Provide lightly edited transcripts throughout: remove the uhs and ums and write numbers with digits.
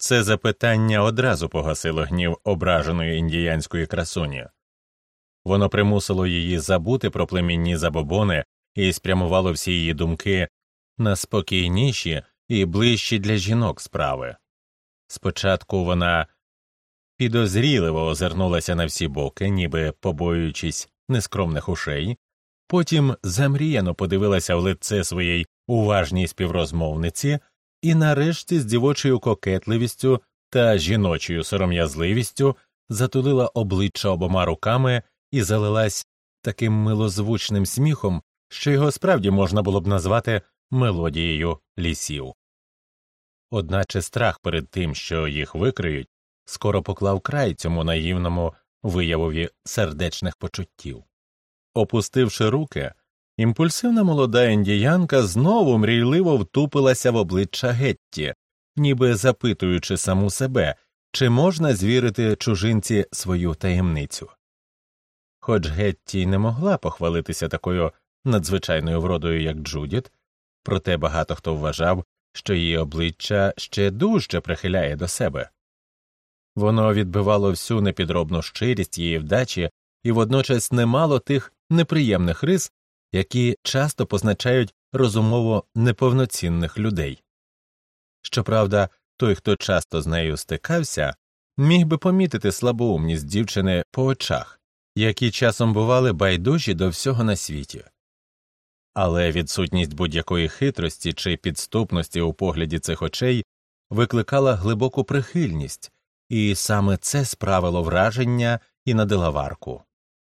Це запитання одразу погасило гнів ображеної індіянської красуні. Воно примусило її забути про племінні забобони і спрямувало всі її думки на спокійніші і ближчі для жінок справи. Спочатку вона підозріливо озирнулася на всі боки, ніби побоюючись нескромних ушей, потім замріяно подивилася в лице своєї уважній співрозмовниці і нарешті з дівочою кокетливістю та жіночою сором'язливістю затулила обличчя обома руками і залилась таким милозвучним сміхом, що його справді можна було б назвати мелодією лісів. Одначе страх перед тим, що їх викриють, скоро поклав край цьому наївному виявові сердечних почуттів. Опустивши руки, імпульсивна молода індіянка знову мрійливо втупилася в обличчя Гетті, ніби запитуючи саму себе, чи можна звірити чужинці свою таємницю. Хоч Гетті й не могла похвалитися такою надзвичайною вродою, як Джудіт, проте багато хто вважав, що її обличчя ще дужче прихиляє до себе. Воно відбивало всю непідробну щирість її вдачі і водночас не мало тих неприємних рис, які часто позначають розумово неповноцінних людей. Щоправда, той, хто часто з нею стикався, міг би помітити слабоумність дівчини по очах, які часом бували байдужі до всього на світі. Але відсутність будь-якої хитрості чи підступності у погляді цих очей викликала глибоку прихильність, і саме це справило враження і на Делаварку.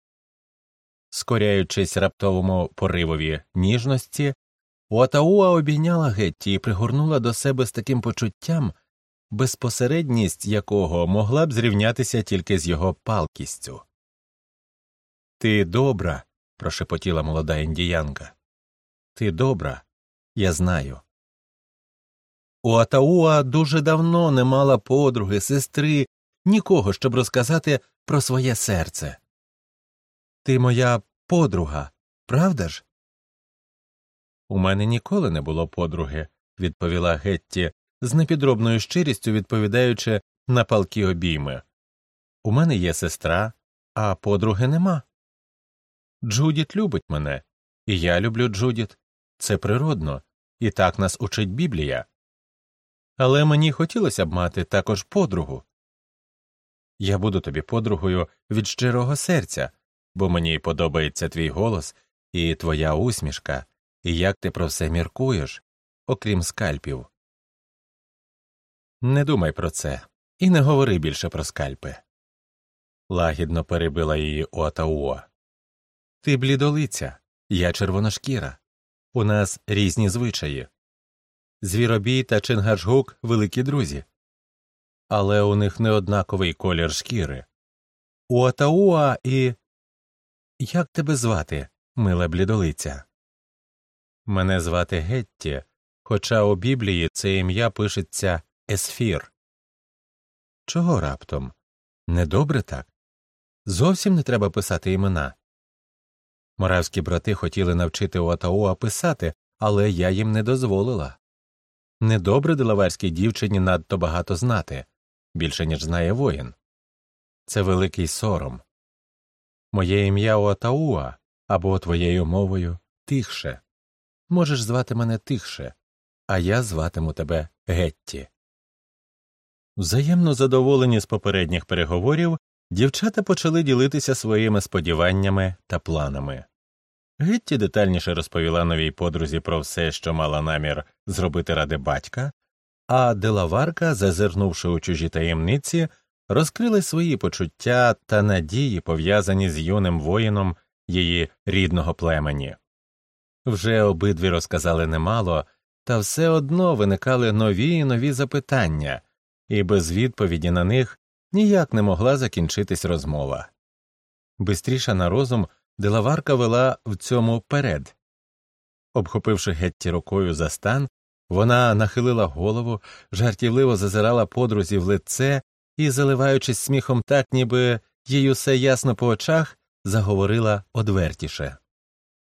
Скоряючись раптовому поривові ніжності, Уатауа обійняла Гетті і пригорнула до себе з таким почуттям, безпосередність якого могла б зрівнятися тільки з його палкістю. «Ти добра», – прошепотіла молода індіянка. «Ти добра, я знаю». Уатауа дуже давно не мала подруги, сестри, нікого, щоб розказати про своє серце. «Ти моя подруга, правда ж?» «У мене ніколи не було подруги», – відповіла Гетті, з непідробною щирістю відповідаючи на палкі обійми. «У мене є сестра, а подруги нема. Джудіт любить мене, і я люблю Джудіт. Це природно, і так нас учить Біблія. Але мені хотілося б мати також подругу. Я буду тобі подругою від щирого серця, бо мені подобається твій голос і твоя усмішка, і як ти про все міркуєш, окрім скальпів. Не думай про це, і не говори більше про скальпи». Лагідно перебила її Уатауа. «Ти блідолиця, я червоношкіра. У нас різні звичаї. Звіробій та Чингачгук – великі друзі. Але у них не однаковий колір шкіри. Уатауа і… Як тебе звати, мила блідолиця?» «Мене звати Гетті, хоча у Біблії це ім'я пишеться Есфір». «Чого раптом? Недобре так? Зовсім не треба писати імена». Моравські брати хотіли навчити Уатауа писати, але я їм не дозволила. Недобре делаварській дівчині надто багато знати, більше, ніж знає воїн. Це великий сором. Моє ім'я Уатауа, або твоєю мовою Тихше. Можеш звати мене Тихше, а я зватиму тебе Гетті». Взаємно задоволені з попередніх переговорів, дівчата почали ділитися своїми сподіваннями та планами. Гетті детальніше розповіла новій подрузі про все, що мала намір зробити ради батька, а Делаварка, зазирнувши у чужі таємниці, розкрили свої почуття та надії, пов'язані з юним воїном її рідного племені. Вже обидві розказали немало, та все одно виникали нові і нові запитання, і без відповіді на них ніяк не могла закінчитись розмова. Бистріша на розум, Делаварка вела в цьому перед. Обхопивши Гетті рукою за стан, вона нахилила голову, жартівливо зазирала подрузі в лице і, заливаючись сміхом так, ніби їй усе ясно по очах, заговорила одвертіше.